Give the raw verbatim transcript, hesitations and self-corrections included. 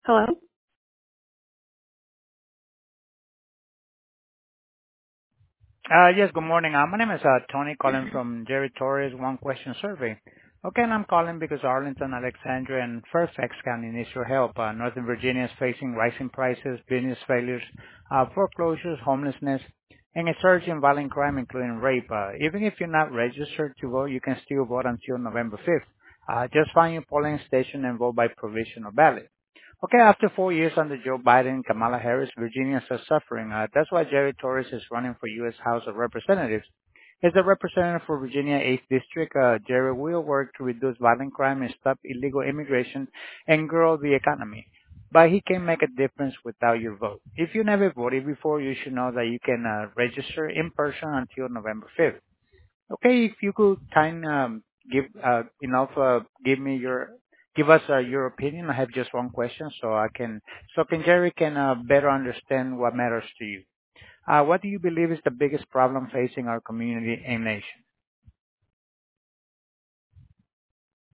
Hello? Uh Yes, good morning. Uh My name is uh Tony calling from Jerry Torres One Question Survey. Okay, and I'm calling because Arlington, Alexandria, and Fairfax County needs your help. Uh Northern Virginia is facing rising prices, business failures, uh foreclosures, homelessness, and a surge in violent crime, including rape. Uh Even if you're not registered to vote, you can still vote until November fifth. Uh Just find your polling station and vote by provisional ballot. Okay, after four years under Joe Biden and Kamala Harris, Virginians are suffering. Uh, that's why Jerry Torres is running for U S. House of Representatives. As the representative for Virginia eighth District, uh, Jerry will work to reduce violent crime and stop illegal immigration and grow the economy. But he can make a difference without your vote. If you never voted before, you should know that you can uh, register in person until November fifth. Okay, if you could kind um, give uh, enough, uh, give me your, give us uh, your opinion. I have just one question, so I can, so can Jerry can uh, better understand what matters to you. Uh, what do you believe is the biggest problem facing our community and nation?